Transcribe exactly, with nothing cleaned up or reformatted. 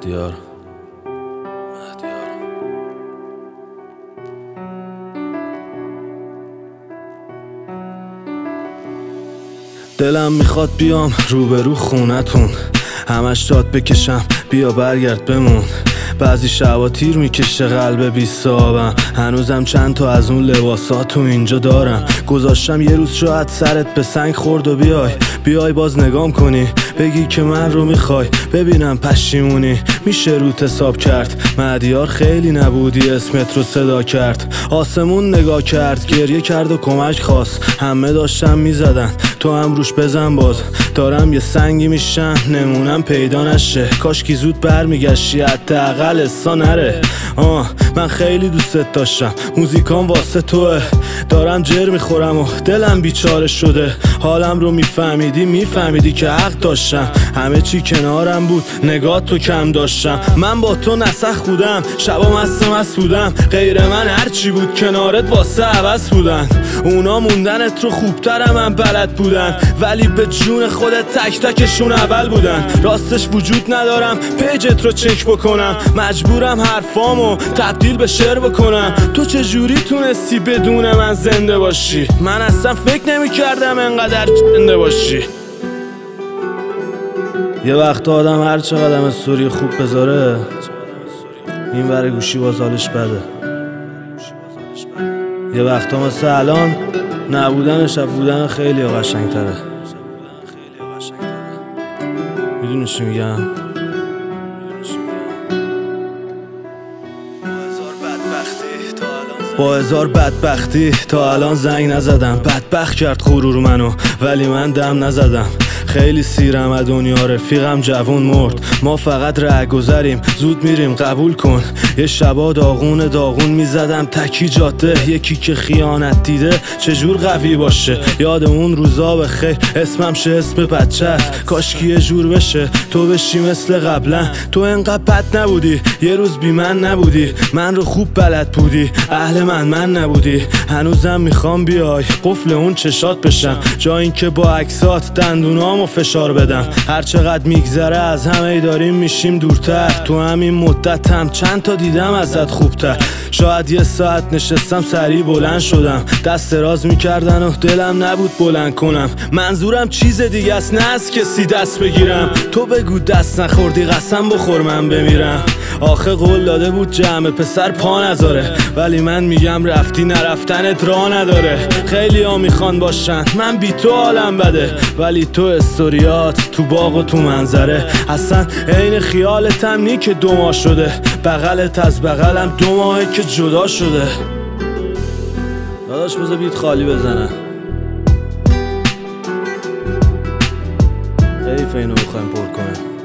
مهدیار مهدیار دلم میخواد بیام روبرو خونتون، همش داد بکشم بیا برگرد بمون. بعضی شبا تیر میکشه قلب بی‌صابم، هنوزم چند تا از اون لباسات تو اینجا دارم. گذاشتم یه روز شاید سرت به سنگ خورد و بیای بیای باز نگام کنی، بگی که من رو میخوای، ببینم پشیمونی میشه روت حساب کرد. مهدیار خیلی نبودی اسمت رو صدا کرد، آسمون نگاه کرد گریه کرد و کمک خواست. همه داشتم میزدن تو هم روش بزن باز، دارم یه سنگی میشم نمونم پیدا نشه. کاشکی زود برمیگشتی حداقل اسا نره. آه من خیلی دوستت داشتم، موزیکام واسه توه، دارم جر میخورم و دلم بیچاره شده. حالم رو میفهمیدی میفهمیدی که حق داشتم، همه چی کنارم بود نگاه تو کم داشتم. من با تو نسخ بودم شبا مست مست بودم، غیر من هرچی بود کنارت واسه عوض بودن. اونا موندنت رو خوبتر من بلد بودن، ولی به جون خودت تک تکشون اول بودن. راستش وجود ندارم پیجت رو چک بکنم، مجبورم حرفامو تبدیل به شعر بکنم. تو چجوری تونستی بدون من زنده باشی؟ من اصلا فکر نمی کردم انقدر زنده باشی. یه وقت آدم هر چقدر استوری خوب بذاره این ور گوشی باز حالش بده. یه وقتا مثل الان نبودن شب بودن خیلی قشنگ تره. میدونی چی میگم؟ با هزار بدبختی تا الان زنگ نزدم، بدبخت کرد غرور منو ولی من دم نزدم. خیلی سیرم از دنیا، رفیقم جوون مرد، ما فقط رهگذریم زود میریم قبول کن. یه شبا داغون داغون میزدم تکی جاده، یکی که خیانت دیده چجور قوی باشه. یاد اون روزا بخیر اسمم شه اسم بچت، کاشکی یه جور بشه تو بشی مثل قبلا. تو انقدر بد نبودی یه روز بی من نبودی، من رو خوب بلد بودی اهل من من نبودی. هنوزم میخوام بیای قفل اون چشات بشم، جا این که با عکسات دندونامو فشار بدم. هر چقدر میگذره از همه داریم میشیم دورتر، تو همین مدت هم چند تا دیدم ازت خوبتر. شاید یه ساعت نشستم سریع بلند شدم، دست دراز میکردن و دلم نبود بلند کنم. منظورم چیز دیگه است نه از کسی دست بگیرم. تو بگو دست نخوردی قسم بخور من بمیرم. آخه قول داده بود جمع پسر پا نذاره، ولی من میگم رفتی نرفتنت راه نداره. خیلی ها میخوان باشن من بی تو حالم بده، ولی تو استوریات تو باغ و تو منظره اصلا عین خیالتم نی که دو ماه شده. بغلت از بغلم دو ماهه که جدا شده. داداش بذار بیت خالی بزنه، حیف اینو بخوایم پر کنه.